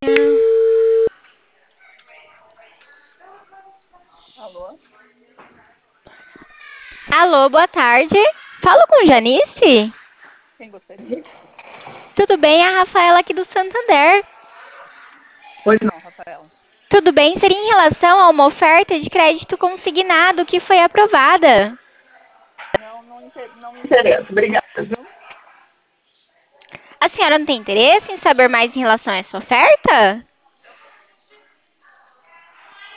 Alô? Alô, boa tarde. Falo com Janice? Quem gostaria? Tudo bem? É a Rafaela aqui do Santander. Pois não, Rafaela. Tudo bem? Seria em relação a uma oferta de crédito consignado que foi aprovada. Não me interessa. Obrigada, viu? A senhora não tem interesse em saber mais em relação a essa oferta?